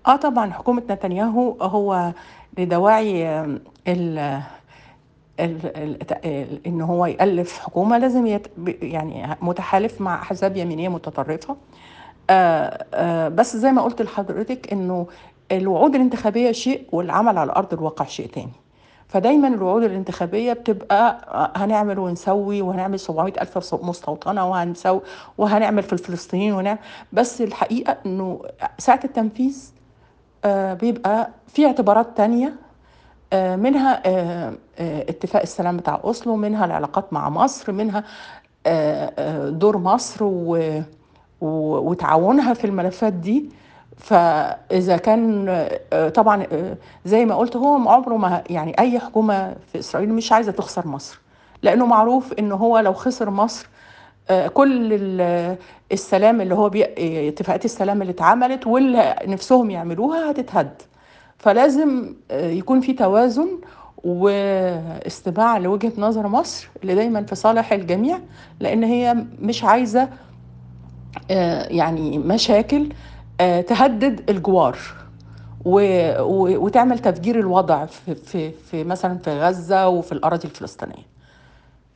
طبعًا حكومة نتنياهو هو لدواعي ال ال ال ت إن هو يألّف حكومة لازم يعني متحالف مع أحزاب يمينية متطرفة. بس زي ما قُلت لحضرتِك إنه الوعود الانتخابية شيء والعمل على أرض الواقع شيء تاني. فدايمًا الوعود الانتخابية بتبقى هنعمل ونسوي وهنعمل 700,000 مستوطنة وهنعمل في الفلسطينيين بس الحقيقة إنه ساعة التنفيذ بيبقى في اعتبارات تانية، منها اتفاق السلام بتاع أوسلو، منها العلاقات مع مصر، منها دور مصر وتعاونها في الملفات دي. فإذا كان طبعًا زي ما قُلت هو عمره ما يعني أي حكومة في إسرائيل مش عايزة تخسر مصر، لإنه معروف إن هو لو خسر مصر كل السلام اللي هو اتفاقات السلام اللي اتعملت واللي نِفْسهم يعملوها هتتهد. فلازم يكون في توازن واستماع لوجهة نظر مصر اللي دايمًا في صالح الجميع، لإن هي مش عايزة يعني مشاكل تهدِّد الجوار و و وتعمل تفجير الوضع في مثلًا في غزة وفي الأراضي الفلسطينية.